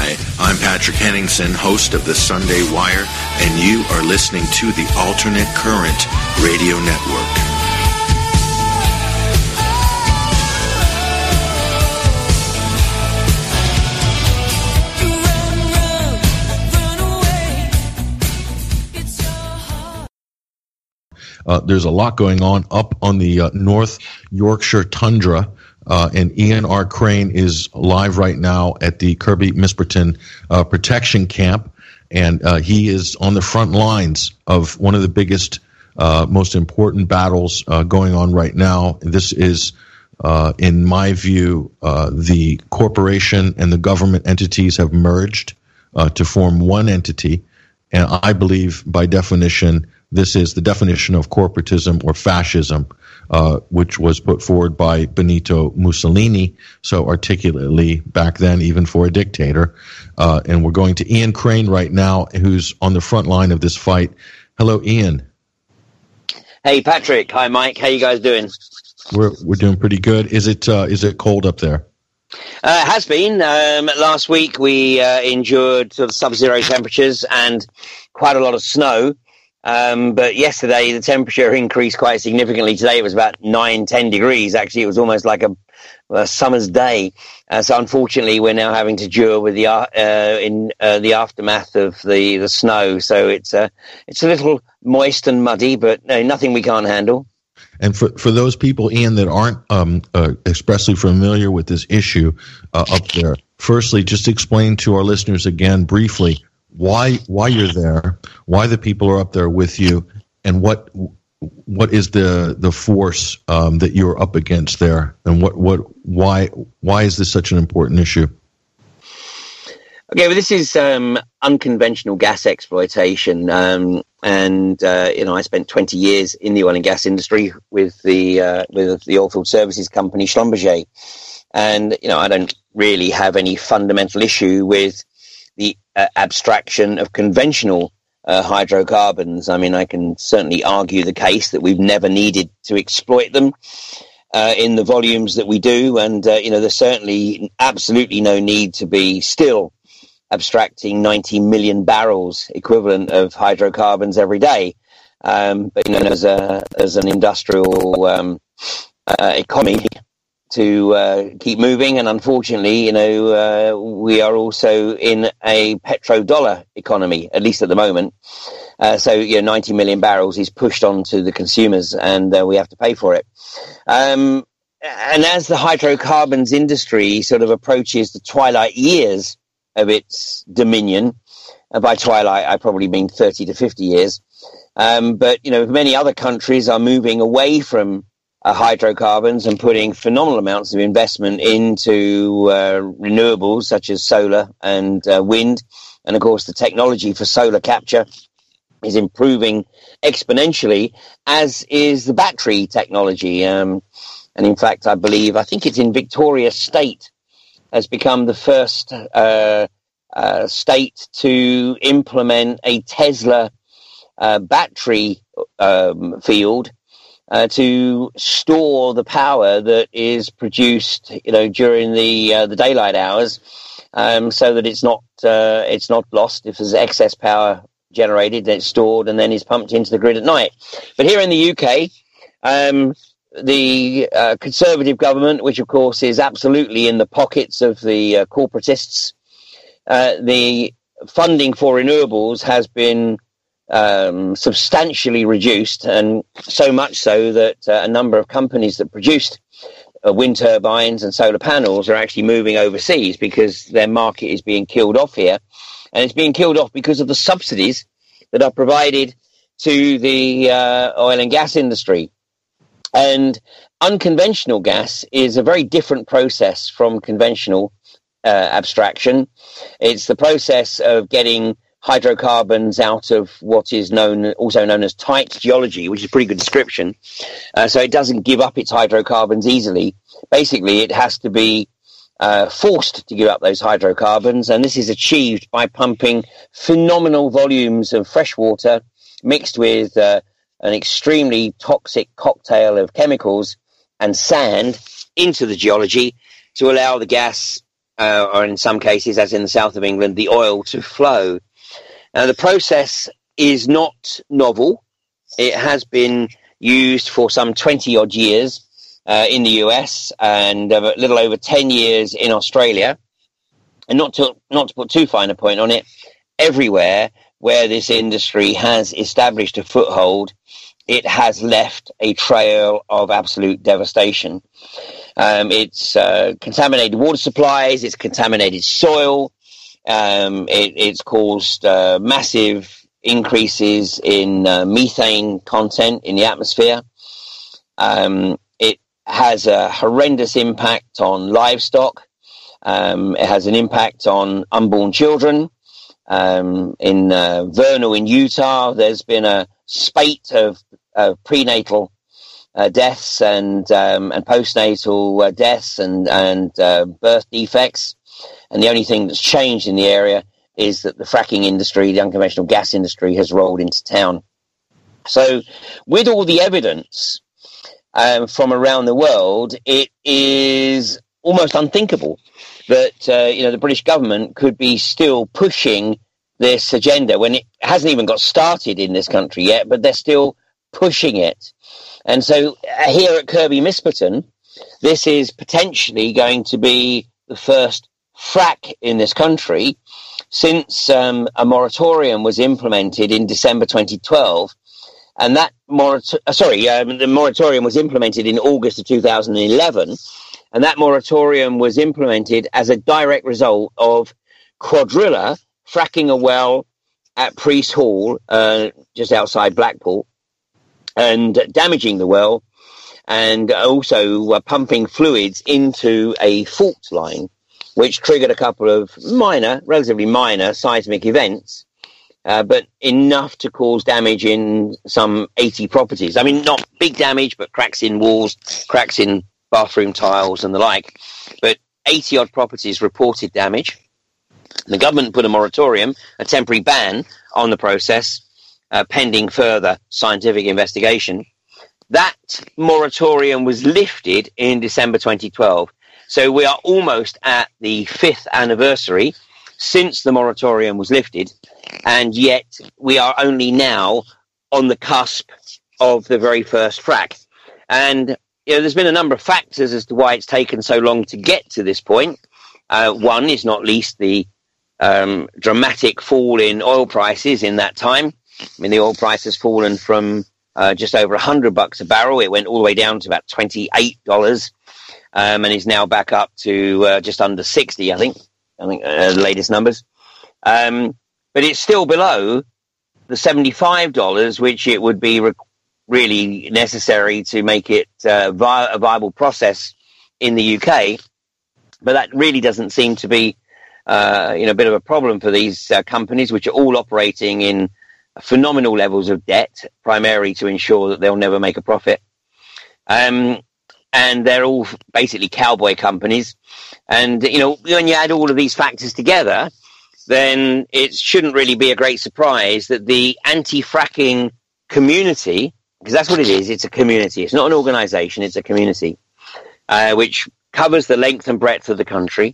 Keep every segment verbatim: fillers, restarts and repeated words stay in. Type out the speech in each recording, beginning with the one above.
Hi, I'm Patrick Henningsen, host of the Sunday Wire, and you are listening to the Alternate Current Radio Network. Uh, there's a lot going on up on the uh, North Yorkshire tundra, uh, and Ian R. Crane is live right now at the Kirby Misperton uh, Protection Camp, and uh, he is on the front lines of one of the biggest, uh, most important battles uh, going on right now. This is, uh, in my view, uh, the corporation and the government entities have merged uh, to form one entity, and I believe, by definition, this is the definition of corporatism or fascism, uh, which was put forward by Benito Mussolini so articulately back then, even for a dictator. Uh, and we're going to Ian Crane right now, who's on the front line of this fight. Hello, Ian. Hey, Patrick. Hi, Mike. How you guys doing? We're we're doing pretty good. Is it uh, is it cold up there? Uh, it has been. Um, last week we uh, endured sort of sub-zero temperatures and quite a lot of snow. Um, but yesterday the temperature increased quite significantly. Today it was about nine, ten degrees. Actually, it was almost like a, a summer's day. Uh, so unfortunately, we're now having to deal with the uh, in uh, the aftermath of the, the snow. So it's uh, it's a little moist and muddy, but no, nothing we can't handle. And for for those people, Ian, that aren't um, uh, expressly familiar with this issue uh, up there, firstly, just explain to our listeners again briefly why why you're there, why the people are up there with you, and what what is the the force um, that you're up against there, and what what why why is this such an important issue? Okay, well, this is um, unconventional gas exploitation, um, and uh, you know, I spent twenty years in the oil and gas industry with the uh, with the oilfield services company Schlumberger, and you know, I don't really have any fundamental issue with the uh, abstraction of conventional uh, hydrocarbons. I mean, I can certainly argue the case that we've never needed to exploit them uh, in the volumes that we do, and uh, you know, there's certainly absolutely no need to be still abstracting ninety million barrels equivalent of hydrocarbons every day. Um, but, you know, as a, as an industrial um, uh, economy to uh, keep moving. And unfortunately, you know, uh, we are also in a petrodollar economy, at least at the moment. Uh, so, you know, ninety million barrels is pushed on to the consumers, and uh, we have to pay for it. Um, and as the hydrocarbons industry sort of approaches the twilight years of its dominion, and by twilight I probably mean thirty to fifty years, um, but you know, many other countries are moving away from uh, hydrocarbons and putting phenomenal amounts of investment into uh, renewables such as solar and uh, wind, and of course the technology for solar capture is improving exponentially, as is the battery technology, um, and in fact I believe I think it's in Victoria State has become the first uh, uh, state to implement a Tesla uh, battery um, field uh, to store the power that is produced, you know, during the uh, the daylight hours, um, so that it's not uh, it's not lost. If there's excess power generated, then it's stored and then is pumped into the grid at night. But here in the U K, um, the uh, Conservative government, which of course is absolutely in the pockets of the uh, corporatists, uh, the funding for renewables has been um, substantially reduced, and so much so that uh, a number of companies that produced uh, wind turbines and solar panels are actually moving overseas because their market is being killed off here, and it's being killed off because of the subsidies that are provided to the uh, oil and gas industry. And unconventional gas is a very different process from conventional uh, abstraction. It's the process of getting hydrocarbons out of what is known, also known as tight geology, which is a pretty good description. Uh, so it doesn't give up its hydrocarbons easily. Basically, it has to be uh, forced to give up those hydrocarbons, and this is achieved by pumping phenomenal volumes of fresh water mixed with uh, an extremely toxic cocktail of chemicals and sand into the geology to allow the gas uh, or in some cases, as in the south of England, the oil to flow. Now, the process is not novel. It has been used for some twenty-odd years uh, in the U S and a little over ten years in Australia. And not to, not to put too fine a point on it, everywhere where this industry has established a foothold, it has left a trail of absolute devastation. Um, it's uh, contaminated water supplies, it's contaminated soil, um, it, it's caused uh, massive increases in uh, methane content in the atmosphere. Um, it has a horrendous impact on livestock. Um, it has an impact on unborn children. Um, in uh, Vernal in Utah, there's been a spate of uh, prenatal uh, deaths and um, and postnatal uh, deaths and and uh, birth defects. And the only thing that's changed in the area is that the fracking industry, the unconventional gas industry, has rolled into town. So, with all the evidence um, from around the world, it is almost unthinkable that uh, you know the British government could be still pushing this agenda when it hasn't even got started in this country yet, but they're still pushing it. And so uh, here at Kirkby Misperton, this is potentially going to be the first frack in this country since um, a moratorium was implemented in December twenty twelve. And that moratorium, uh, sorry, um, the moratorium was implemented in August of two thousand eleven. And that moratorium was implemented as a direct result of Quadrilla fracking a well at Priest Hall, uh, just outside Blackpool, and damaging the well, and also uh, pumping fluids into a fault line, which triggered a couple of minor, relatively minor seismic events, uh, but enough to cause damage in some eighty properties. I mean, not big damage, but cracks in walls, cracks in bathroom tiles and the like, but eighty odd properties reported damage. The government put a moratorium, a temporary ban on the process, uh, pending further scientific investigation. That moratorium was lifted in December twenty twelve. So we are almost at the fifth anniversary since the moratorium was lifted, and yet we are only now on the cusp of the very first frack. And you know, there's been a number of factors as to why it's taken so long to get to this point. Uh, one is not least the um, dramatic fall in oil prices in that time. I mean, the oil price has fallen from uh, just over one hundred bucks a barrel. It went all the way down to about twenty-eight dollars um, and is now back up to uh, just under sixty, I think. I think uh, the latest numbers. Um, but it's still below the seventy-five dollars, which it would be re- really necessary to make it uh, vi- a viable process in the U K. But that really doesn't seem to be uh, you know, a bit of a problem for these uh, companies, which are all operating in phenomenal levels of debt, primarily to ensure that they'll never make a profit. Um, and they're all basically cowboy companies. And, you know, when you add all of these factors together, then it shouldn't really be a great surprise that the anti-fracking community, because that's what it is, it's a community, it's not an organization, it's a community, uh, which covers the length and breadth of the country.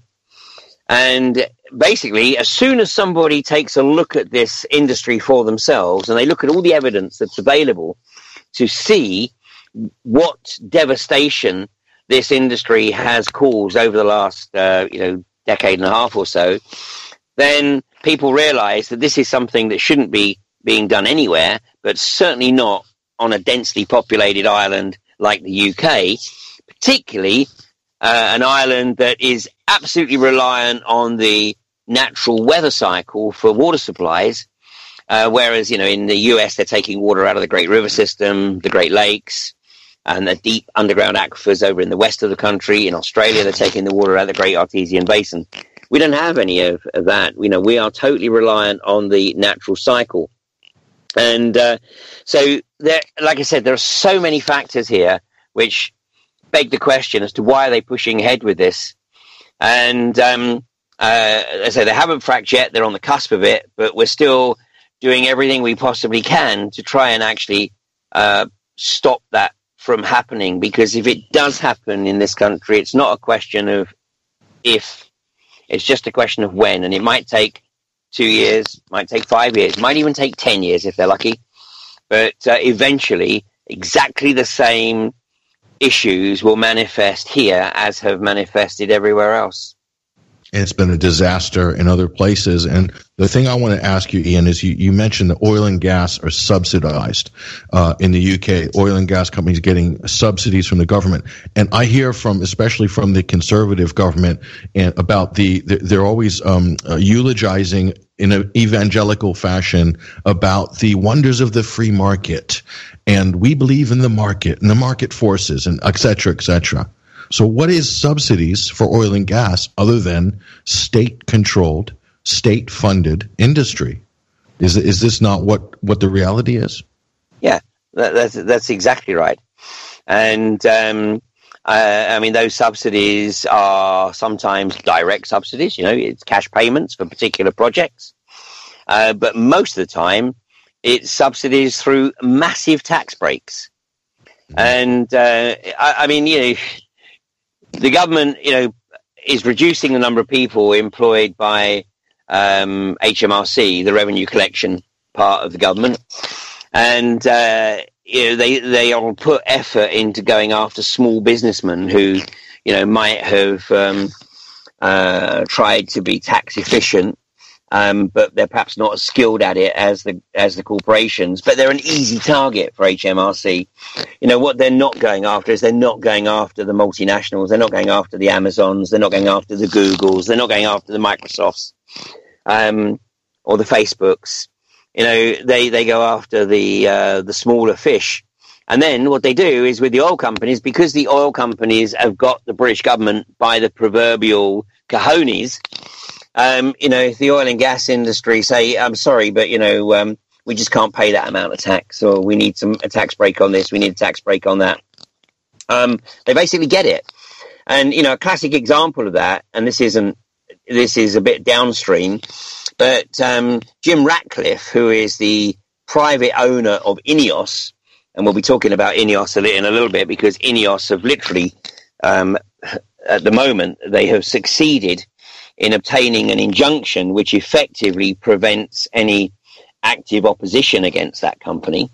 And basically, as soon as somebody takes a look at this industry for themselves and they look at all the evidence that's available to see what devastation this industry has caused over the last uh, you know, decade and a half or so, then people realize that this is something that shouldn't be being done anywhere, but certainly not on a densely populated island like the U K, particularly uh, an island that is absolutely reliant on the natural weather cycle for water supplies, uh, whereas, you know, in the U S they're taking water out of the Great River System, the Great Lakes, and the deep underground aquifers over in the west of the country. In Australia, they're taking the water out of the Great Artesian Basin. We don't have any of, of that. You know, we are totally reliant on the natural cycle. And uh, so, there, like I said, there are so many factors here which beg the question as to why are they pushing ahead with this. And um, uh, as I say, they haven't fracked yet. They're on the cusp of it, but we're still doing everything we possibly can to try and actually uh, stop that from happening. Because if it does happen in this country, it's not a question of if, It's just a question of when, and it might take two years, might take five years, might even take ten years if they're lucky. But uh, eventually, exactly the same issues will manifest here as have manifested everywhere else. It's been a disaster in other places. And the thing I want to ask you, Ian, is you, you mentioned that oil and gas are subsidized uh, in the U K. Oil and gas companies getting subsidies from the government. And I hear from, especially from the conservative government, and about the, they're always um, uh, eulogizing in an evangelical fashion about the wonders of the free market. And we believe in the market and the market forces and et cetera, et cetera. So what is subsidies for oil and gas other than state-controlled, state-funded industry? Is is this not what, what the reality is? Yeah, that, that's that's exactly right. And um, uh, I mean, those subsidies are sometimes direct subsidies. You know, it's cash payments for particular projects, uh, but most of the time, it's subsidies through massive tax breaks. Mm-hmm. And uh, I, I mean, you know. The government, you know, is reducing the number of people employed by um, H M R C, the revenue collection part of the government, and uh, you know they they all put effort into going after small businessmen who, you know, might have um, uh, tried to be tax efficient, um, but they're perhaps not as skilled at it as the as the corporations. But they're an easy target for H M R C. You know, what they're not going after is they're not going after the multinationals. They're not going after the Amazons. They're not going after the Googles. They're not going after the Microsofts um, or the Facebooks. You know, they, they go after the uh, the smaller fish. And then what they do is with the oil companies, because the oil companies have got the British government by the proverbial cojones, um, you know, the oil and gas industry say, I'm sorry, but, you know, um, we just can't pay that amount of tax, or we need some a tax break on this, we need a tax break on that. Um, they basically get it. And, you know, a classic example of that, and this isn't, this is a bit downstream, but um, Jim Ratcliffe, who is the private owner of INEOS, and we'll be talking about INEOS in a little bit, because INEOS have literally, um, at the moment, they have succeeded in obtaining an injunction which effectively prevents any active opposition against that company.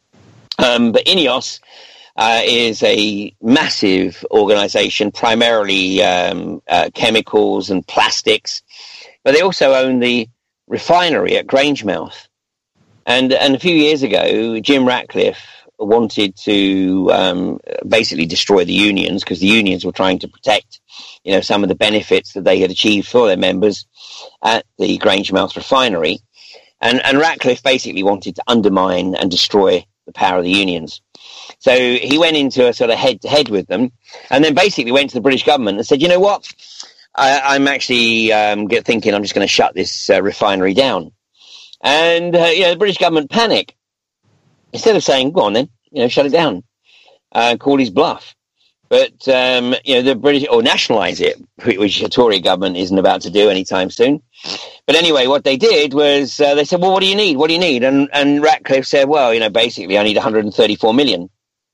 Um, but INEOS uh, is a massive organization, primarily um, uh, chemicals and plastics, but they also own the refinery at Grangemouth. And, and a few years ago, Jim Ratcliffe wanted to um, basically destroy the unions, because the unions were trying to protect, you know, some of the benefits that they had achieved for their members at the Grangemouth refinery. And, and Ratcliffe basically wanted to undermine and destroy the power of the unions. So he went into a sort of head-to-head with them, and then basically went to the British government and said, you know what, I, I'm actually um, get, thinking I'm just going to shut this uh, refinery down. And, uh, you know, the British government panicked. Instead of saying, go on then, you know, shut it down, uh, call his bluff. But, um, you know, the British, or nationalise it, which the Tory government isn't about to do anytime soon. But anyway, what they did was uh, they said, well, what do you need? What do you need? And, and Ratcliffe said, well, you know, basically I need one hundred thirty-four million.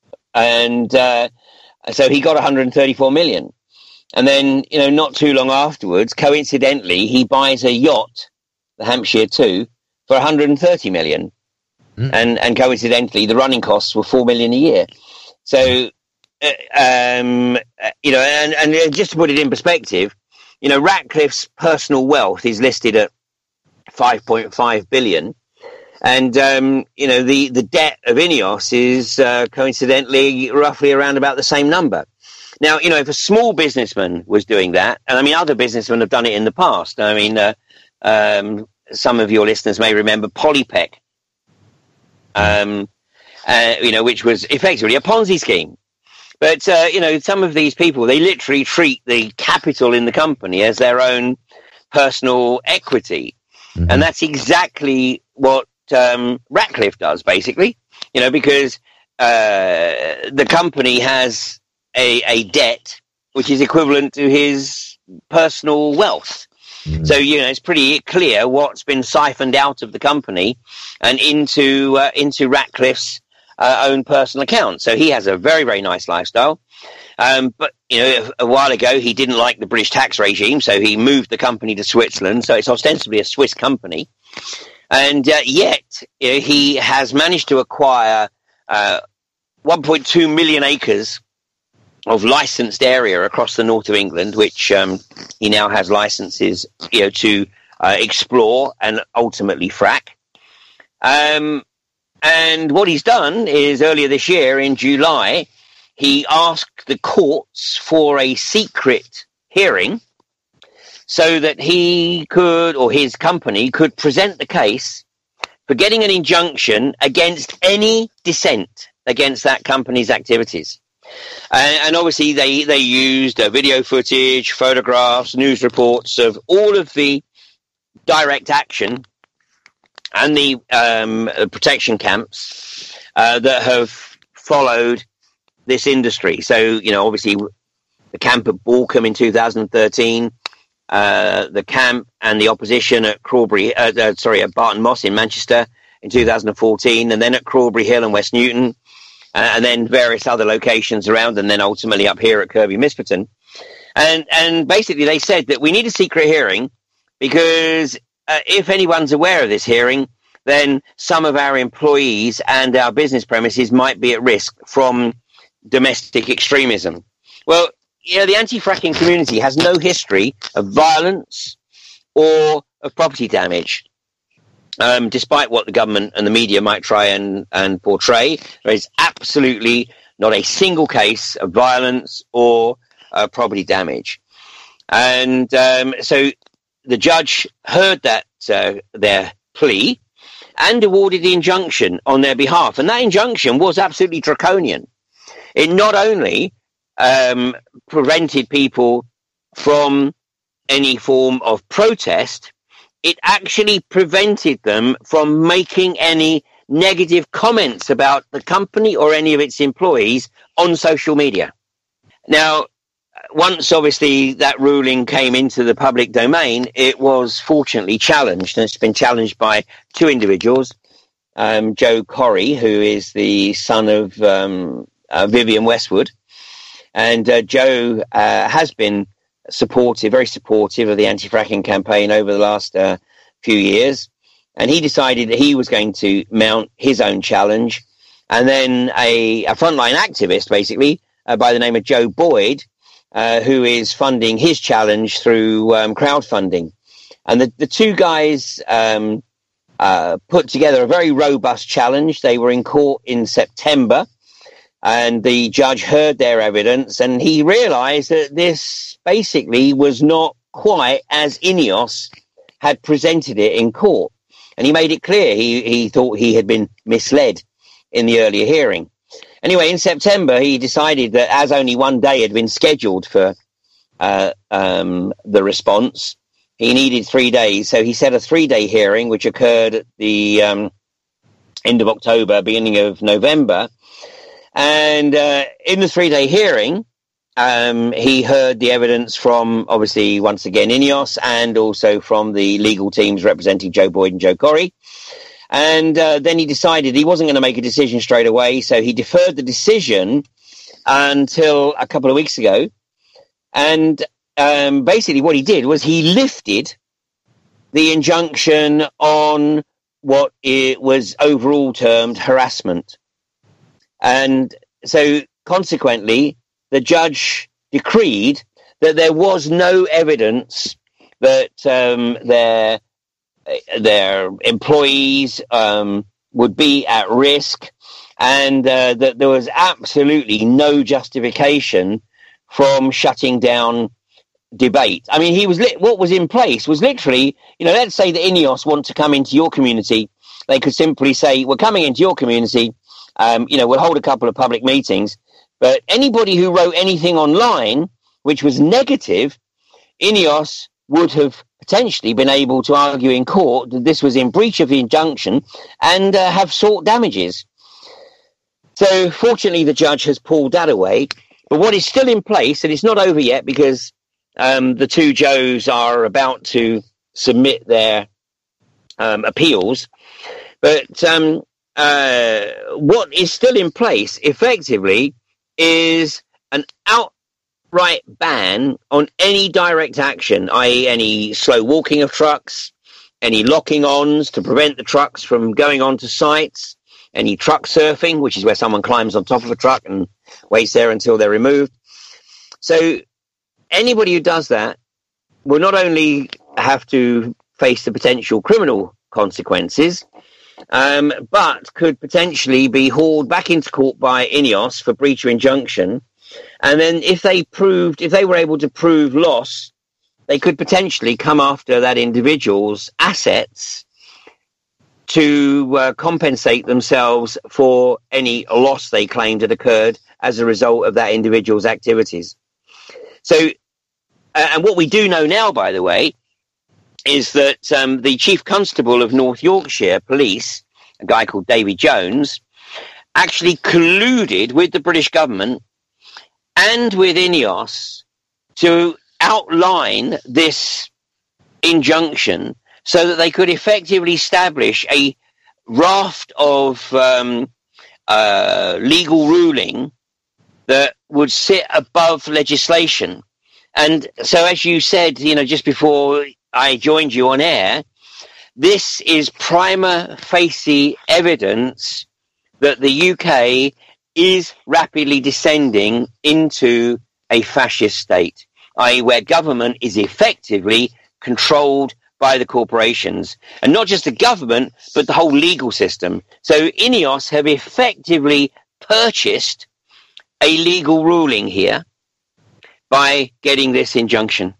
And uh, so he got one hundred thirty-four million. And then, you know, not too long afterwards, coincidentally, he buys a yacht, the Hampshire two, for one hundred thirty million. Mm. And, and coincidentally, the running costs were four million a year. So, uh, um, you know, and, and just to put it in perspective, you know, Ratcliffe's personal wealth is listed at five point five billion. And, um, you know, the, the debt of INEOS is uh, coincidentally roughly around about the same number. Now, you know, if a small businessman was doing that, and I mean, other businessmen have done it in the past. I mean, uh, um, some of your listeners may remember Polypec, um, uh, you know, which was effectively a Ponzi scheme. But, uh, you know, some of these people, they literally treat the capital in the company as their own personal equity. Mm-hmm. And that's exactly what um, Ratcliffe does, basically, you know, because uh, the company has a, a debt which is equivalent to his personal wealth. Mm-hmm. So, you know, it's pretty clear what's been siphoned out of the company and into uh, into Ratcliffe's uh, own personal account. So he has a very, very nice lifestyle. Um, but, you know, a, a while ago, he didn't like the British tax regime, so he moved the company to Switzerland. So it's ostensibly a Swiss company. And uh, yet, you know, he has managed to acquire uh, one point two million acres of licensed area across the north of England, which um, he now has licenses, you know, to uh, explore and ultimately frack. Um, and what he's done is earlier this year in July, he asked the courts for a secret hearing so that he could, or his company could present the case for getting an injunction against any dissent against that company's activities. And, and obviously they, they used uh, video footage, photographs, news reports of all of the direct action and the um, protection camps uh, that have followed this industry. So, you know, obviously the camp at Balcombe in two thousand thirteen, uh, the camp and the opposition at Crawbury, uh, uh, sorry, at Barton Moss in Manchester in two thousand fourteen, and then at Crawbury Hill and West Newton, Uh, and then various other locations around, and then ultimately up here at Kirby Misperton. And and basically they said that we need a secret hearing because uh, if anyone's aware of this hearing, then some of our employees and our business premises might be at risk from domestic extremism. Well, you know, the anti-fracking community has no history of violence or of property damage. Um, despite what the government and the media might try and, and portray, there is absolutely not a single case of violence or uh, property damage. And um, so the judge heard that uh, their plea and awarded the injunction on their behalf. And that injunction was absolutely draconian. It not only um, prevented people from any form of protest, it actually prevented them from making any negative comments about the company or any of its employees on social media. Now, once obviously that ruling came into the public domain, it was fortunately challenged, and it's been challenged by two individuals. Um, Joe Corry, who is the son of um, uh, Vivienne Westwood, and uh, Joe uh, has been supportive, very supportive of the anti-fracking campaign over the last uh, few years. And he decided that he was going to mount his own challenge. And then a, a frontline activist, basically, uh, by the name of Joe Boyd, uh, who is funding his challenge through um, crowdfunding. And the, the two guys um, uh, put together a very robust challenge. They were in court in September, and the judge heard their evidence, and he realized that this basically was not quite as INEOS had presented it in court. And he made it clear he, he thought he had been misled in the earlier hearing. Anyway, in September, he decided that as only one day had been scheduled for uh, um, the response, he needed three days. So he set a three-day hearing, which occurred at the um, end of October, beginning of November. And uh, in the three-day hearing, um, he heard the evidence from, obviously, once again, INEOS, and also from the legal teams representing Joe Boyd and Joe Corry. And uh, then he decided he wasn't going to make a decision straight away, so he deferred the decision until a couple of weeks ago. And um, basically what he did was he lifted the injunction on what it was overall termed harassment. And so, consequently, the judge decreed that there was no evidence that um, their their employees um, would be at risk, and uh, that there was absolutely no justification from shutting down debate. I mean, he was li- what was in place was literally, you know, let's say that INEOS want to come into your community, they could simply say, "We're coming into your community." Um, you know, we'll hold a couple of public meetings, but anybody who wrote anything online which was negative, INEOS would have potentially been able to argue in court that this was in breach of the injunction and uh, have sought damages. So fortunately, the judge has pulled that away. But what is still in place, and it's not over yet because um, the two Joes are about to submit their um, appeals, but um, Uh, what is still in place, effectively, is an outright ban on any direct action, that is any slow walking of trucks, any locking ons to prevent the trucks from going onto sites, any truck surfing, which is where someone climbs on top of a truck and waits there until they're removed. So anybody who does that will not only have to face the potential criminal consequences, um, but could potentially be hauled back into court by INEOS for breach of injunction. And then if they proved, if they were able to prove loss, they could potentially come after that individual's assets to uh, compensate themselves for any loss they claimed had occurred as a result of that individual's activities. So, uh, and what we do know now, by the way, is that um, the Chief Constable of North Yorkshire Police, a guy called David Jones, actually colluded with the British government and with INEOS to outline this injunction so that they could effectively establish a raft of um, uh, legal ruling that would sit above legislation. And so, as you said, you know, just before I joined you on air, this is prima facie evidence that the U K is rapidly descending into a fascist state, that is where government is effectively controlled by the corporations, and not just the government, but the whole legal system. So INEOS have effectively purchased a legal ruling here by getting this injunction.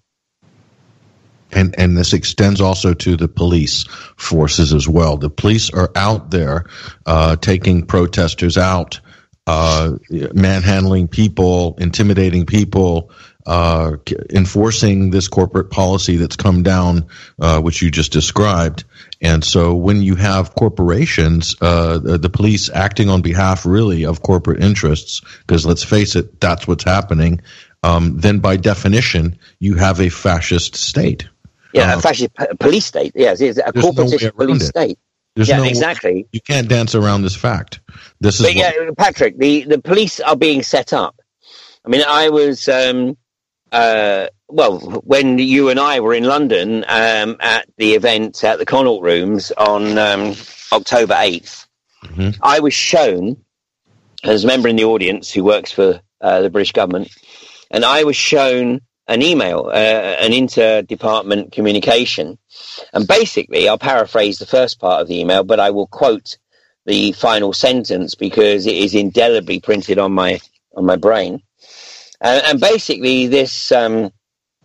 And and this extends also to the police forces as well. The police are out there uh, taking protesters out, uh, manhandling people, intimidating people, uh, enforcing this corporate policy that's come down, uh, which you just described. And so when you have corporations, uh, the, the police acting on behalf really of corporate interests, because let's face it, that's what's happening, um, then by definition, you have a fascist state. Yeah, uh, a fascist p- police state. Yes, it's a corporatist no police it. state. There's yeah, no exactly. Way. You can't dance around this fact. This is but yeah, what- Patrick, the, the police are being set up. I mean, I was, um, uh, well, when you and I were in London um, at the event at the Connaught Rooms on um, October eighth, mm-hmm. I was shown, as a member in the audience who works for uh, the British government, and I was shown an email, uh, an inter-department communication. And basically, I'll paraphrase the first part of the email, but I will quote the final sentence because it is indelibly printed on my on my brain. Uh, and basically, this um,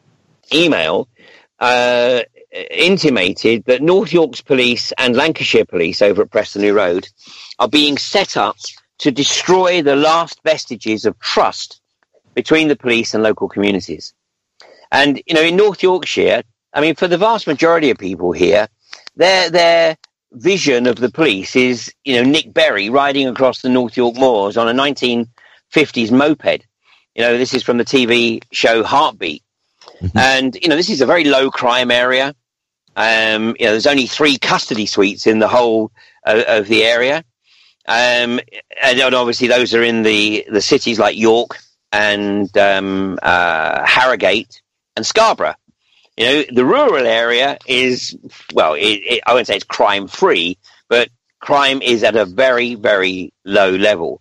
email uh, intimated that North York's police and Lancashire police over at Preston New Road are being set up to destroy the last vestiges of trust between the police and local communities. And, you know, in North Yorkshire, I mean, for the vast majority of people here, their their vision of the police is, you know, Nick Berry riding across the North York moors on a nineteen fifties moped. You know, this is from the T V show Heartbeat. Mm-hmm. And, you know, this is a very low crime area. Um, you know, there's only three custody suites in the whole uh, of the area. Um, and obviously those are in the, the cities like York and um, uh, Harrogate and Scarborough. You know, the rural area is, well, it, it, I wouldn't say it's crime-free, but crime is at a very, very low level.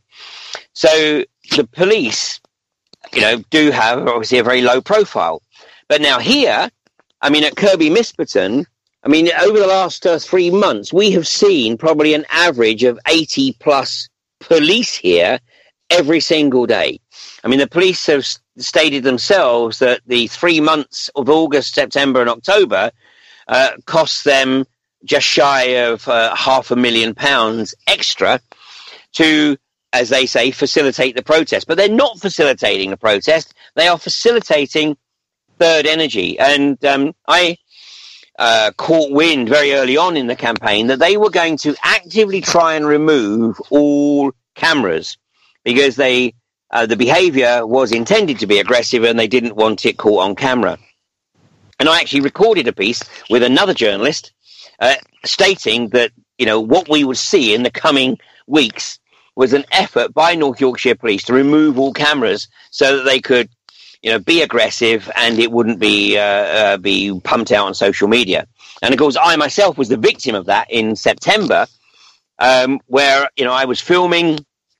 So the police, you know, do have obviously a very low profile. But now here, I mean, at Kirby Misperton, I mean, over the last uh, three months, we have seen probably an average of eighty plus police here every single day. I mean, the police have stated themselves that the three months of August, September and October uh, cost them just shy of uh, half a million pounds extra to, as they say, facilitate the protest. But they're not facilitating the protest. They are facilitating Third Energy. And um, I uh, caught wind very early on in the campaign that they were going to actively try and remove all cameras because they Uh, the behaviour was intended to be aggressive and they didn't want it caught on camera. And I actually recorded a piece with another journalist uh, stating that, you know, what we would see in the coming weeks was an effort by North Yorkshire Police to remove all cameras so that they could, you know, be aggressive and it wouldn't be uh, uh, be pumped out on social media. And of course, I myself was the victim of that in September, um, where, you know, I was filming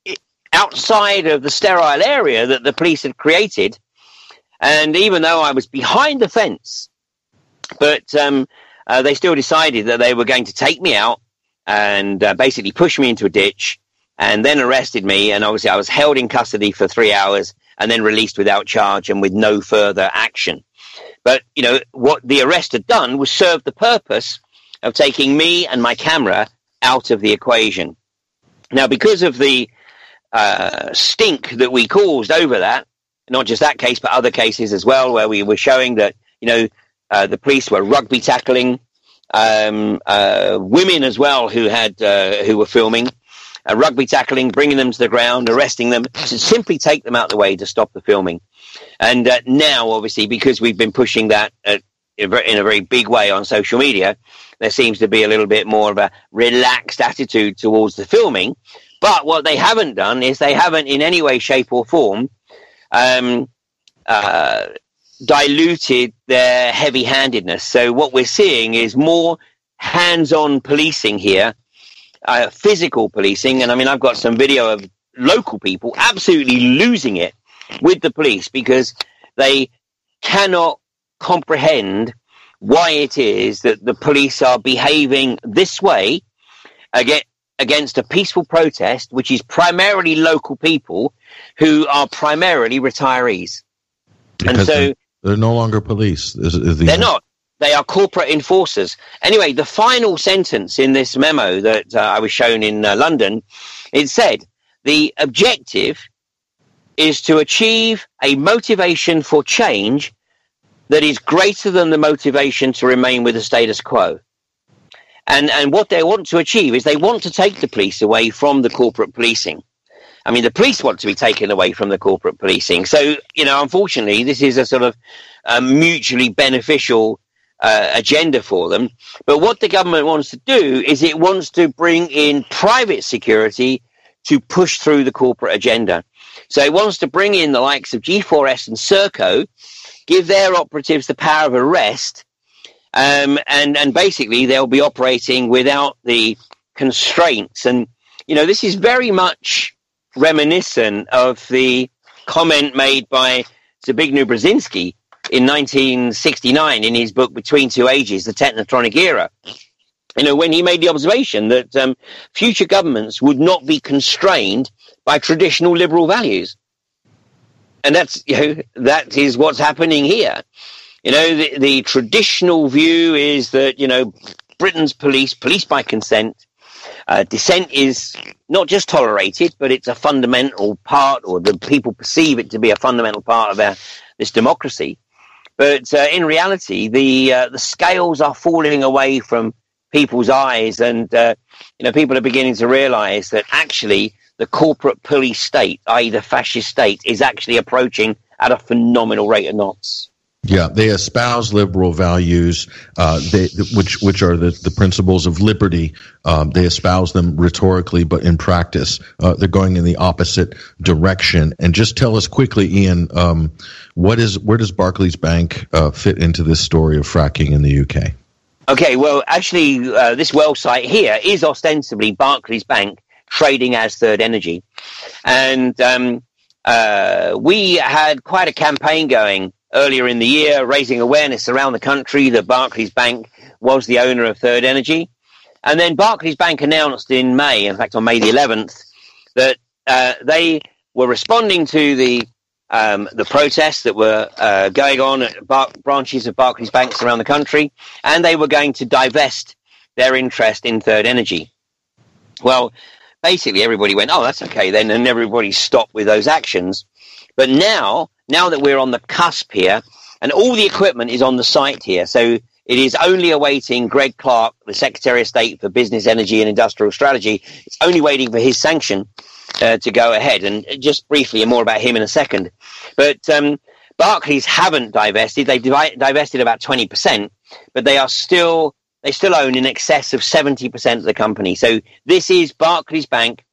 outside of the sterile area that the police had created. And even though I was behind the fence, but um, uh, they still decided that they were going to take me out and uh, basically push me into a ditch and then arrested me. And obviously I was held in custody for three hours and then released without charge and with no further action. But, you know, what the arrest had done was serve the purpose of taking me and my camera out of the equation. Now, because of the uh, stink that we caused over that, not just that case, but other cases as well, where we were showing that, you know, uh, the police were rugby tackling um, uh, women as well who had uh, who were filming, uh, rugby tackling, bringing them to the ground, arresting them, to simply take them out of the way to stop the filming. And uh, now, obviously, because we've been pushing that uh, in a very big way on social media, there seems to be a little bit more of a relaxed attitude towards the filming. But what they haven't done is they haven't in any way, shape or form Um, uh, diluted their heavy-handedness. So what we're seeing is more hands-on policing here, uh, physical policing. And I mean, I've got some video of local people absolutely losing it with the police because they cannot comprehend why it is that the police are behaving this way again against a peaceful protest, which is primarily local people who are primarily retirees. Because and so they're, they're no longer police. Is, is the they're not. They are corporate enforcers. Anyway, the final sentence in this memo that uh, I was shown in uh, London, it said, the objective is to achieve a motivation for change that is greater than the motivation to remain with the status quo. And and what they want to achieve is they want to take the police away from the corporate policing. I mean, the police want to be taken away from the corporate policing. So, you know, unfortunately, this is a sort of uh, mutually beneficial uh, agenda for them. But what the government wants to do is it wants to bring in private security to push through the corporate agenda. So it wants to bring in the likes of G four S and Serco, give their operatives the power of arrest, Um, and, and basically they'll be operating without the constraints. And, you know, this is very much reminiscent of the comment made by Zbigniew Brzezinski in nineteen sixty-nine in his book Between Two Ages, The Technotronic Era. You know, when he made the observation that um, future governments would not be constrained by traditional liberal values. And that's, you know, that is what's happening here. You know, the, the traditional view is that, you know, Britain's police, police by consent, uh, dissent is not just tolerated, but it's a fundamental part, or the people perceive it to be a fundamental part of our, this democracy. But uh, in reality, the uh, the scales are falling away from people's eyes, and, uh, you know, people are beginning to realize that actually the corporate police state, that is the fascist state, is actually approaching at a phenomenal rate of knots. Yeah, they espouse liberal values, uh, they, which which are the, the principles of liberty. Um, they espouse them rhetorically, but in practice, uh, they're going in the opposite direction. And just tell us quickly, Ian, um, what is where does Barclays Bank uh, fit into this story of fracking in the U K? Okay, well, actually, uh, this well site here is ostensibly Barclays Bank trading as Third Energy, and um, uh, we had quite a campaign going earlier in the year, raising awareness around the country that Barclays Bank was the owner of Third Energy. And then Barclays Bank announced in May, in fact on May the eleventh, that uh, they were responding to the um, the protests that were uh, going on at bar- branches of Barclays Banks around the country, and they were going to divest their interest in Third Energy. Well, basically everybody went, oh, that's okay then, and everybody stopped with those actions. But now, now that we're on the cusp here, and all the equipment is on the site here, so it is only awaiting Greg Clark, the Secretary of State for Business, Energy and Industrial Strategy. It's only waiting for his sanction uh, to go ahead. And just briefly, and more about him in a second. But um, Barclays haven't divested. They've divi- divested about twenty percent, but they are still they still own in excess of seventy percent of the company. So this is Barclays Bank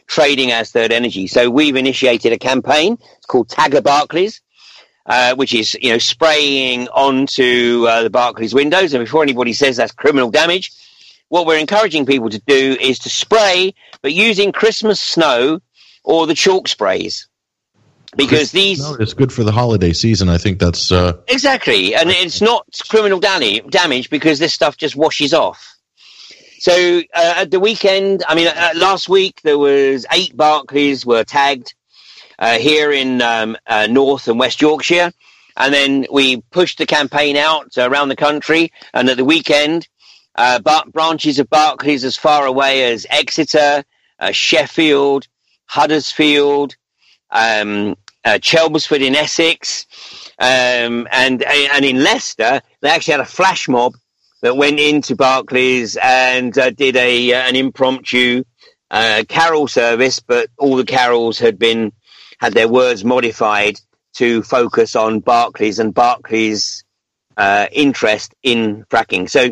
trading as Third Energy. So we've initiated a campaign. It's called Tagger Barclays, uh, which is, you know, spraying onto uh, the Barclays windows. And before anybody says that's criminal damage, what we're encouraging people to do is to spray, but using Christmas snow or the chalk sprays. Because these... No, it's good for the holiday season. I think that's... Uh... Exactly. And it's not criminal damage because this stuff just washes off. So uh, at the weekend, I mean, uh, last week there was eight Barclays were tagged uh, here in um, uh, North and West Yorkshire. And then we pushed the campaign out uh, around the country. And at the weekend, uh, bar- branches of Barclays as far away as Exeter, uh, Sheffield, Huddersfield, um, uh, Chelmsford in Essex, um, and, and in Leicester, they actually had a flash mob that went into Barclays and uh, did a uh, an impromptu uh, carol service, but all the carols had been had their words modified to focus on Barclays and Barclays' uh, interest in fracking. So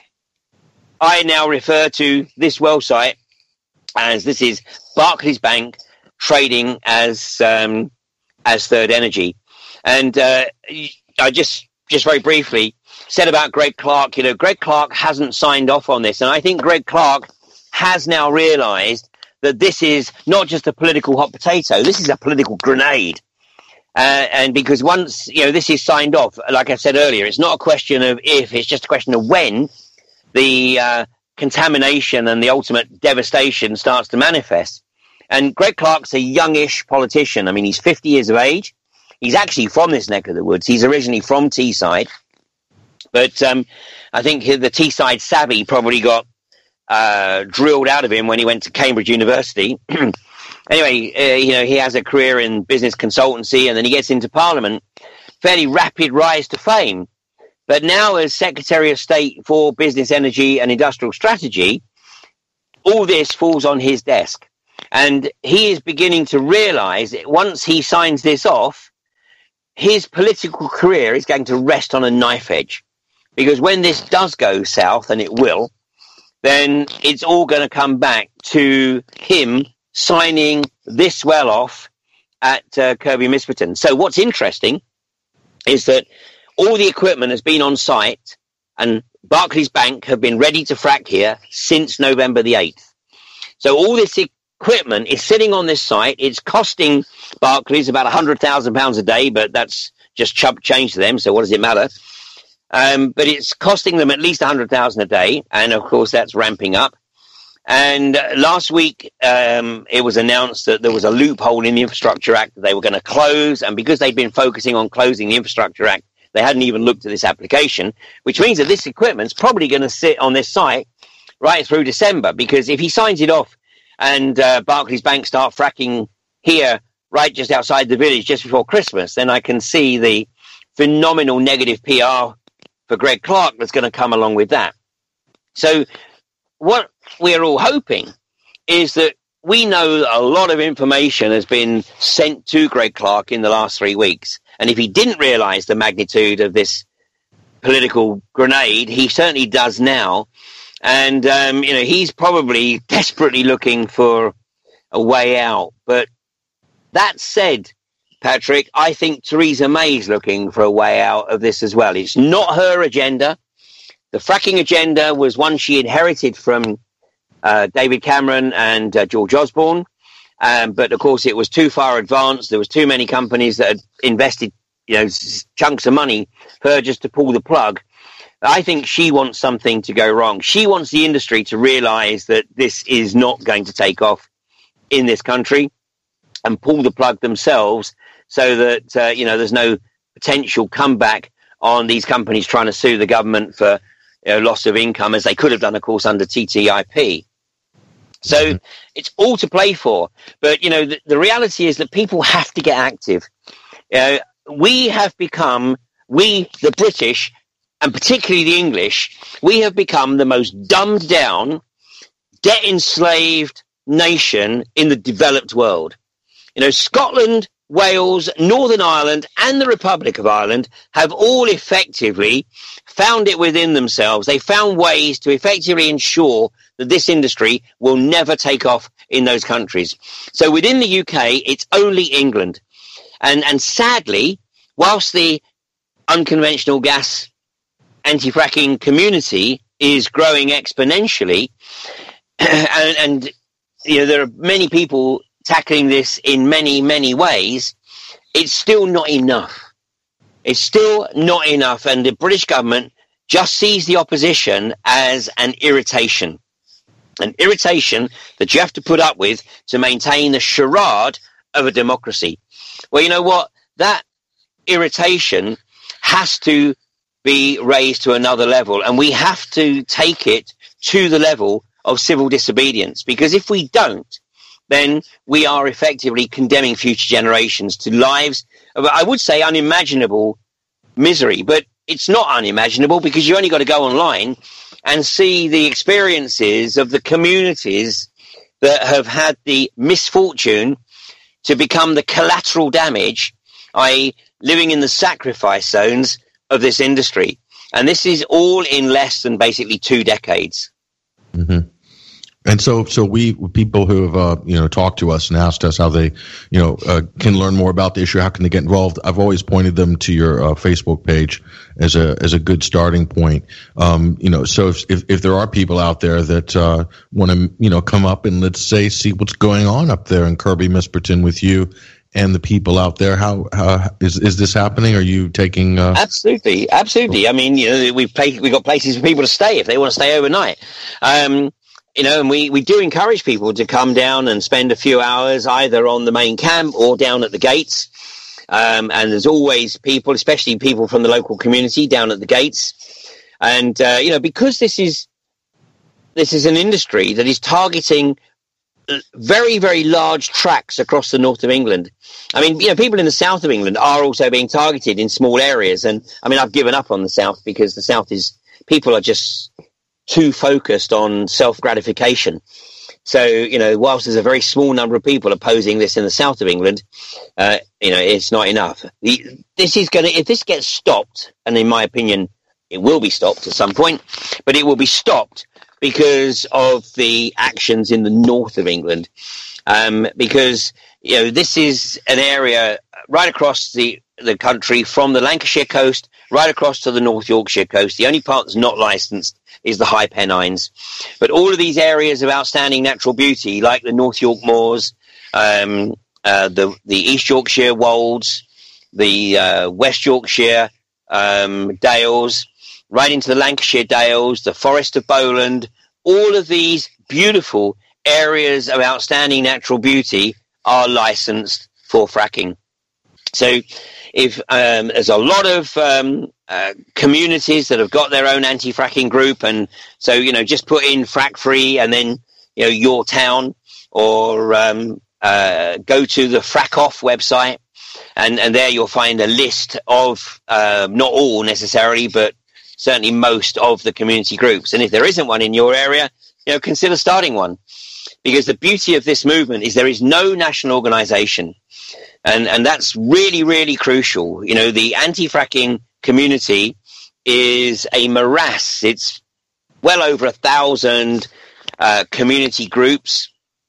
I now refer to this website as this is Barclays Bank trading as um, as Third Energy, and uh, I just just very briefly said about Greg Clark, you know, Greg Clark hasn't signed off on this. And I think Greg Clark has now realized that this is not just a political hot potato. This is a political grenade. Uh, and because once, you know, this is signed off, like I said earlier, it's not a question of if, it's just a question of when the uh, contamination and the ultimate devastation starts to manifest. And Greg Clark's a youngish politician. I mean, he's fifty years of age. He's actually from this neck of the woods. He's originally from Teesside. But um, I think the Teesside savvy probably got uh, drilled out of him when he went to Cambridge University. Anyway, uh, you know, he has a career in business consultancy, and then he gets into Parliament. Fairly rapid rise to fame. But now as Secretary of State for Business, Energy and Industrial Strategy, all this falls on his desk. And he is beginning to realise that once he signs this off, his political career is going to rest on a knife edge. Because when this does go south, and it will, then it's all going to come back to him signing this well off at uh, Kirkby Misperton. So what's interesting is that all the equipment has been on site, and Barclays Bank have been ready to frack here since November the eighth. So all this equipment is sitting on this site. It's costing Barclays about one hundred thousand pounds a day, but that's just chump change to them, so what does it matter? Um, but it's costing them at least one hundred thousand dollars a day, and of course that's ramping up. And uh, last week um, it was announced that there was a loophole in the Infrastructure Act that they were going to close, and because they've been focusing on closing the Infrastructure Act, they hadn't even looked at this application, which means that this equipment's probably going to sit on this site right through December, because if he signs it off and uh, Barclays Bank start fracking here right just outside the village just before Christmas, then I can see the phenomenal negative P R for Greg Clark that's going to come along with that. So what we're all hoping is that we know a lot of information has been sent to Greg Clark in the last three weeks. And if he didn't realise the magnitude of this political grenade, he certainly does now. And, um, you know, he's probably desperately looking for a way out. But that said, Patrick, I think Theresa May's looking for a way out of this as well. It's not her agenda. The fracking agenda was one she inherited from uh, David Cameron and uh, George Osborne. Um, but, of course, it was too far advanced. There was too many companies that had invested, you know, chunks of money for her just to pull the plug. I think she wants something to go wrong. She wants the industry to realise that this is not going to take off in this country and pull the plug themselves, so that, uh, you know, there's no potential comeback on these companies trying to sue the government for, you know, loss of income, as they could have done, of course, under T T I P. So mm-hmm. It's all to play for. But, you know, the, the reality is that people have to get active. Uh, we have become, we, the British, and particularly the English, we have become the most dumbed down, debt-enslaved nation in the developed world. You know, Scotland Wales, Northern Ireland, and the Republic of Ireland have all effectively found it within themselves. They found ways to effectively ensure that this industry will never take off in those countries. So within the U K, it's only England. And, and sadly, whilst the unconventional gas anti-fracking community is growing exponentially, and, and you know, there are many people tackling this in many, many ways, it's still not enough. It's still not enough, and the British government just sees the opposition as an irritation. An irritation that you have to put up with to maintain the charade of a democracy. Well, you know what? That irritation has to be raised to another level, and we have to take it to the level of civil disobedience, because if we don't, then we are effectively condemning future generations to lives of, I would say, unimaginable misery. But it's not unimaginable, because you only got to go online and see the experiences of the communities that have had the misfortune to become the collateral damage, that is living in the sacrifice zones of this industry. And this is all in less than basically two decades. Mm-hmm. And so, so we people who have uh, you know talked to us and asked us how they you know uh, can learn more about the issue, how can they get involved? I've always pointed them to your uh, Facebook page as a as a good starting point. Um, you know, so if, if if there are people out there that uh, want to you know come up and, let's say, see what's going on up there in Kirby Misperton with you and the people out there, how, how is is this happening? Are you taking? Uh... Absolutely, absolutely. I mean, you know, we've played, we've got places for people to stay if they want to stay overnight. Um, You know, and we, we do encourage people to come down and spend a few hours either on the main camp or down at the gates. Um, and there's always people, especially people from the local community, down at the gates. And, uh, you know, because this is this is an industry that is targeting very, very large tracts across the north of England. I mean, you know, people in the south of England are also being targeted in small areas. And, I mean, I've given up on the south because the south is, people are just too focused on self-gratification. So, you know, whilst there's a very small number of people opposing this in the south of England, uh, you know, it's not enough. The, this is going to, if this gets stopped, and in my opinion, it will be stopped at some point, but it will be stopped because of the actions in the north of England. Um, because, you know, this is an area right across the, the country from the Lancashire coast right across to the North Yorkshire coast. The only part that's not licensed is the High Pennines. But all of these areas of outstanding natural beauty, like the North York Moors, um, uh, the, the East Yorkshire Wolds, the uh, West Yorkshire um, Dales, right into the Lancashire Dales, the Forest of Bowland, all of these beautiful areas of outstanding natural beauty are licensed for fracking. So if um, there's a lot of um, uh, communities that have got their own anti-fracking group, and so, you know, just put in frack free and then, you know, your town, or um, uh, go to the Frack Off website, and, and there you'll find a list of, uh, not all necessarily, but certainly most of the community groups. And if there isn't one in your area, you know, consider starting one. Because the beauty of this movement is there is no national organization. And and that's really, really crucial. You know, the anti-fracking community is a morass. It's well over a thousand uh, community groups.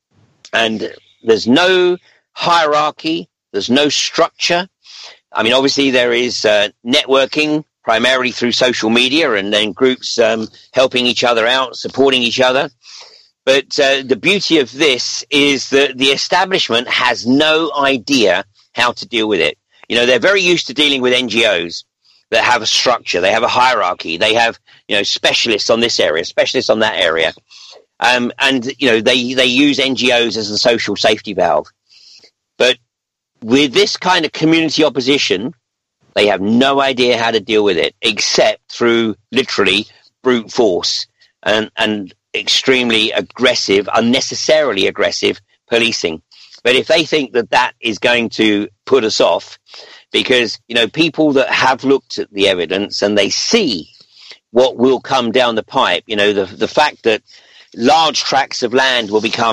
And there's no hierarchy. There's no structure. I mean, obviously there is uh, networking, primarily through social media, and then groups um, helping each other out, supporting each other. But uh, the beauty of this is that the establishment has no idea how to deal with it. You know, they're very used to dealing with N G Os that have a structure. They have a hierarchy. They have, you know, specialists on this area, specialists on that area. Um, and, you know, they, they use N G Os as a social safety valve. But with this kind of community opposition, they have no idea how to deal with it, except through literally brute force and, and extremely aggressive, unnecessarily aggressive policing. But if they think that that is going to put us off, because, you know, people that have looked at the evidence and they see what will come down the pipe, you know, the, the fact that large tracts of land will become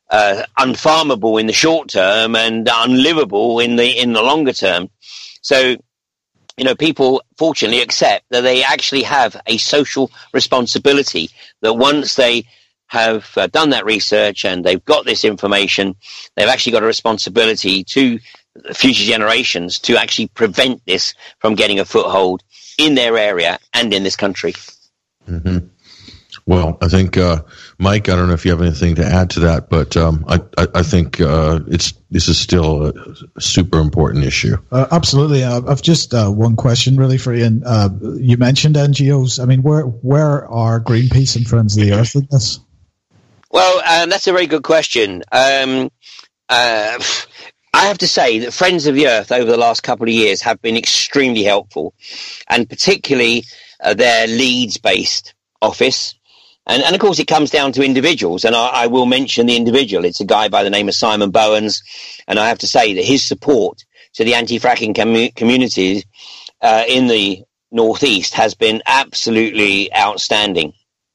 uh, unfarmable in the short term and unlivable in the in the longer term. So, you know, people fortunately accept that they actually have a social responsibility, that once they have uh, done that research and they've got this information, they've actually got a responsibility to future generations to actually prevent this from getting a foothold in their area and in this country. Mm-hmm. Well, I think, uh, Mike, I don't know if you have anything to add to that, but um, I, I, I think uh, it's this is still a super important issue. Uh, absolutely. Uh, I've just uh, one question really for Ian. Uh, you mentioned N G Os. I mean, where where are Greenpeace and Friends of the Earth in this? Well, um, that's a very good question. Um, uh, I have to say that Friends of the Earth over the last couple of years have been extremely helpful, and particularly uh, their Leeds-based office. And, and of course, it comes down to individuals, and I, I will mention the individual. It's a guy by the name of Simon Bowens, and I have to say that his support to the anti-fracking com- community uh, in the Northeast has been absolutely outstanding.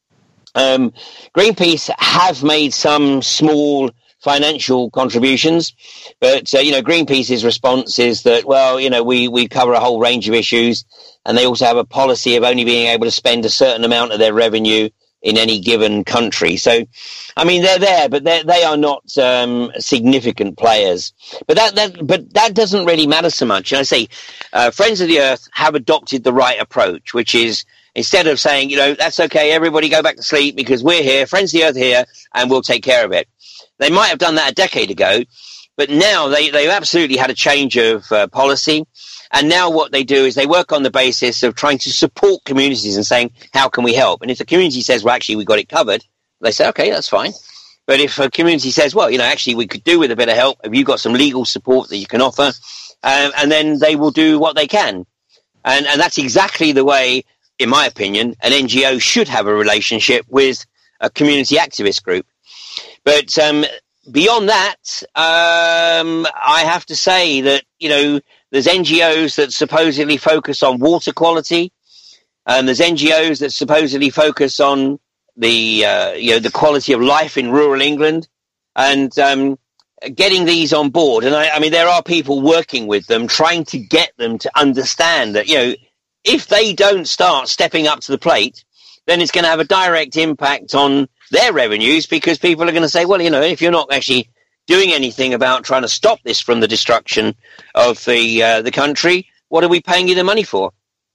Um, Greenpeace have made some small financial contributions, but, uh, you know, Greenpeace's response is that, well, you know, we, we cover a whole range of issues, and they also have a policy of only being able to spend a certain amount of their revenue in any given country. So, I mean, they're there, but they they are not um, significant players. But that, that but that doesn't really matter so much. And I say, uh, Friends of the Earth have adopted the right approach, which is instead of saying, you know, that's okay, everybody go back to sleep because we're here, Friends of the Earth here, and we'll take care of it. They might have done that a decade ago, but now they they've absolutely had a change of uh, policy. And now what they do is they work on the basis of trying to support communities and saying, how can we help? And if the community says, well, actually, we got it covered, they say, okay, that's fine. But if a community says, well, you know, actually, we could do with a bit of help, have you got some legal support that you can offer? Um, and then they will do what they can. And, and that's exactly the way, in my opinion, an N G O should have a relationship with a community activist group. But um, beyond that, um, I have to say that, you know, there's N G Os that supposedly focus on water quality, and there's N G Os that supposedly focus on the uh, you know the quality of life in rural England, and um, getting these on board. And I, I mean, there are people working with them, trying to get them to understand that, you know, if they don't start stepping up to the plate, then it's going to have a direct impact on their revenues, because people are going to say, well, you know, if you're not actually doing anything about trying to stop this from the destruction of the uh, the country, what are we paying you the money for?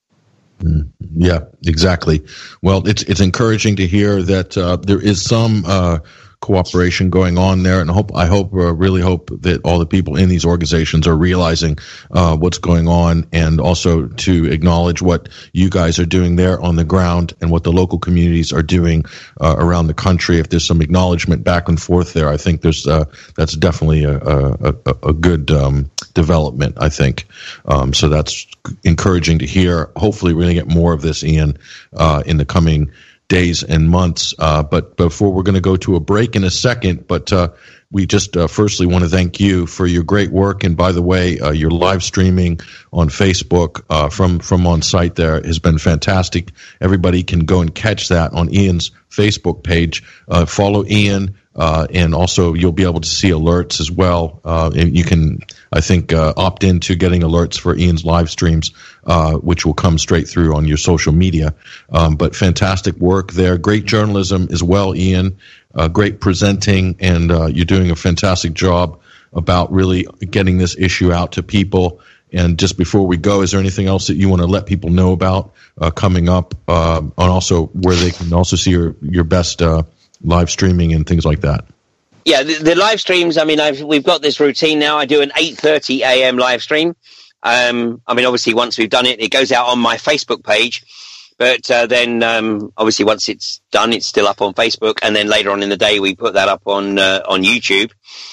Mm, yeah, exactly. Well, it's it's encouraging to hear that uh, there is some uh, cooperation going on there, and I hope I hope uh, really hope that all the people in these organizations are realizing uh, what's going on, and also to acknowledge what you guys are doing there on the ground and what the local communities are doing uh, around the country. If there's some acknowledgement back and forth there, I think there's uh, that's definitely a a, a good um, development, I think. Um, so that's encouraging to hear. Hopefully, we're going to get more of this, Ian, uh, in the coming days and months. Uh, but before we're going to go to a break in a second, but uh, we just uh, firstly want to thank you for your great work. And by the way, uh, your live streaming on Facebook uh, from, from on site there has been fantastic. Everybody can go and catch that on Ian's Facebook page. Uh, follow Ian. Uh, and also, you'll be able to see alerts as well. Uh, and you can, I think, uh, opt into getting alerts for Ian's live streams, uh, which will come straight through on your social media. Um, but fantastic work there. Great journalism as well, Ian. Uh, great presenting, and uh, you're doing a fantastic job about really getting this issue out to people. And just before we go, is there anything else that you want to let people know about uh, coming up, uh, and also where they can also see your, your best uh live streaming and things like that? Yeah, the, the live streams, I mean, I've, we've got this routine now. I do an eight thirty a.m. live stream. Um, I mean, obviously, once we've done it, it goes out on my Facebook page. But uh, then, um, obviously, once it's done, it's still up on Facebook. And then later on in the day, we put that up on uh, on YouTube.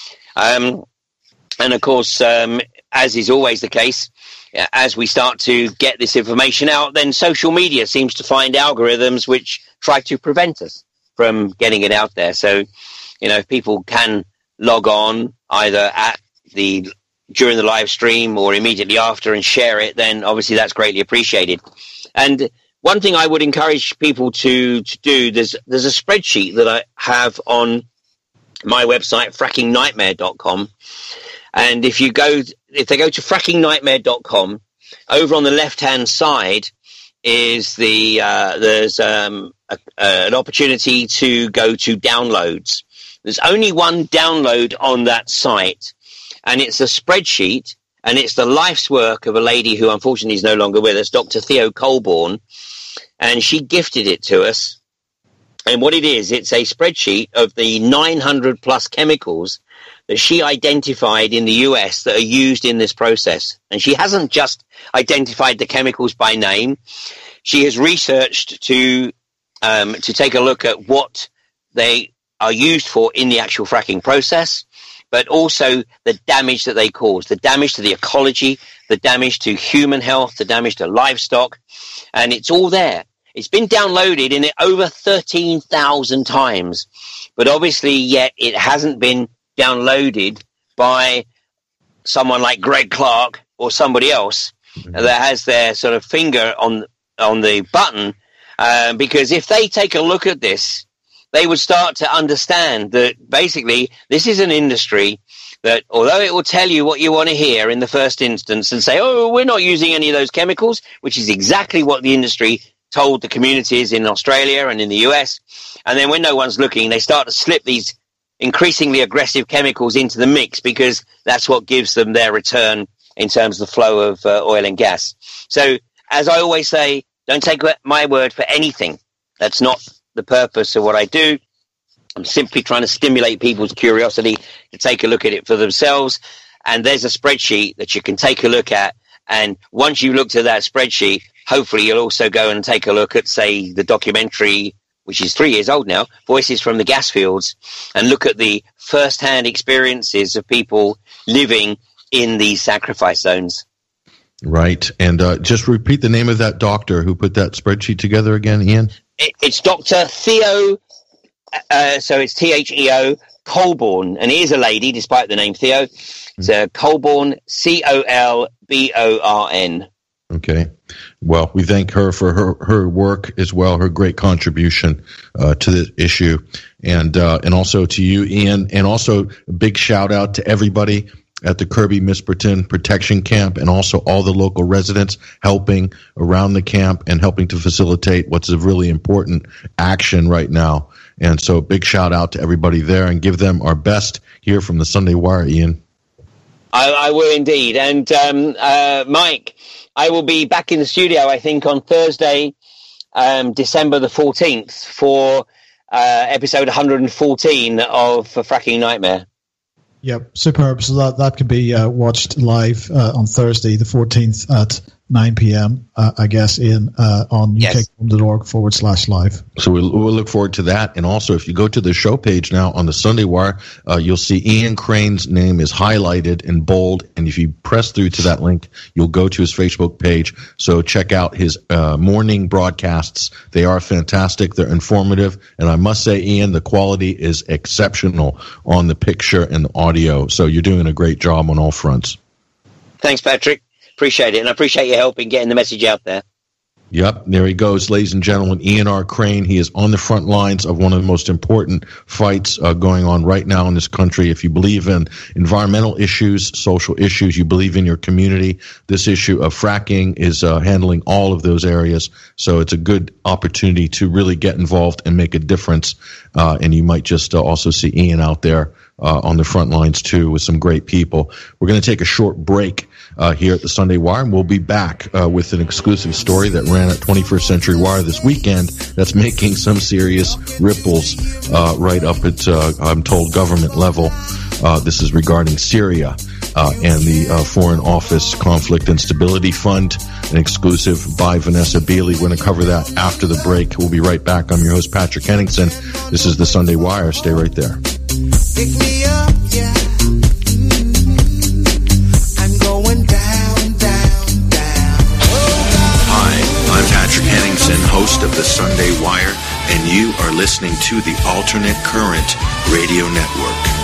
Um, and, of course, um, as is always the case, as we start to get this information out, then social media seems to find algorithms which try to prevent us from getting it out there. So, you know, if people can log on either at the during the live stream or immediately after and share it, then obviously that's greatly appreciated. And one thing I would encourage people to, to do, there's there's a spreadsheet that I have on my website, fracking nightmare dot com. And if you go, if they go to fracking nightmare dot com, over on the left-hand side is the, uh, there's um, a, uh, an opportunity to go to downloads. There's only one download on that site, and it's a spreadsheet, and it's the life's work of a lady who unfortunately is no longer with us, Doctor Theo Colborn, and she gifted it to us. And what it is, it's a spreadsheet of the nine hundred plus chemicals that she identified in the U S that are used in this process. And she hasn't just identified the chemicals by name. She has researched to um, to take a look at what they are used for in the actual fracking process, but also the damage that they cause, the damage to the ecology, the damage to human health, the damage to livestock. And it's all there. It's been downloaded in it over thirteen thousand times, but obviously yet it hasn't been downloaded by someone like Greg Clark or somebody else mm-hmm. that has their sort of finger on on the button, uh, because if they take a look at this, they would start to understand that basically this is an industry that, although it will tell you what you want to hear in the first instance and say, oh, we're not using any of those chemicals, which is exactly what the industry told the communities in Australia and in the U S. And then when no one's looking, they start to slip these increasingly aggressive chemicals into the mix because that's what gives them their return in terms of the flow of uh, oil and gas. So, as I always say, don't take my word for anything. That's not the purpose of what I do. I'm simply trying to stimulate people's curiosity to take a look at it for themselves. And there's a spreadsheet that you can take a look at. And once you look at that spreadsheet, hopefully you'll also go and take a look at, say, the documentary, which is three years old now, Voices from the Gas Fields, and look at the first-hand experiences of people living in these sacrifice zones. Right. And uh, just repeat the name of that doctor who put that spreadsheet together again, Ian. It, it's Doctor Theo, uh, so it's T H E O, Colborn, and he is a lady, despite the name Theo. It's uh, Colborn, C O L B O R N. Okay. Well, we thank her for her, her work as well, her great contribution uh, to the issue, and uh, and also to you, Ian, and also a big shout out to everybody at the Kirby Misperton Protection Camp and also all the local residents helping around the camp and helping to facilitate what's a really important action right now. And so big shout out to everybody there and give them our best here from the Sunday Wire, Ian. I, I will indeed. And um, uh, Mike, I will be back in the studio, I think, on Thursday, um, December the fourteenth for uh, episode one hundred fourteen of Fracking Nightmare. Yep, superb. So that, that can be uh, watched live uh, on Thursday the fourteenth at nine p.m., uh, I guess, in uh, on yes. ukcom.org forward slash live. So we'll, we'll look forward to that. And also, if you go to the show page now on the Sunday Wire, uh, you'll see Ian Crane's name is highlighted in bold. And if you press through to that link, you'll go to his Facebook page. So check out his uh, morning broadcasts. They are fantastic. They're informative. And I must say, Ian, the quality is exceptional on the picture and the audio. So you're doing a great job on all fronts. Thanks, Patrick. Appreciate it, and I appreciate your help in getting the message out there. Yep, there he goes, ladies and gentlemen, Ian R. Crane. He is on the front lines of one of the most important fights uh, going on right now in this country. If you believe in environmental issues, social issues, you believe in your community, this issue of fracking is uh, handling all of those areas. So it's a good opportunity to really get involved and make a difference. Uh, and you might just uh, also see Ian out there uh, on the front lines, too, with some great people. We're going to take a short break uh, here at the Sunday Wire, and we'll be back uh, with an exclusive story that ran at twenty-first Century Wire this weekend that's making some serious ripples uh, right up at, uh, I'm told, government level. Uh, this is regarding Syria uh, and the uh, Foreign Office Conflict and Stability Fund, an exclusive by Vanessa Beeley. We're going to cover that after the break. We'll be right back. I'm your host, Patrick Henningsen. This is the Sunday Wire. Stay right there. Pick me up, yeah. I'm going down, down, down. Hi, I'm Patrick Henningsen, host of the Sunday Wire, and you are listening to the Alternate Current Radio Network.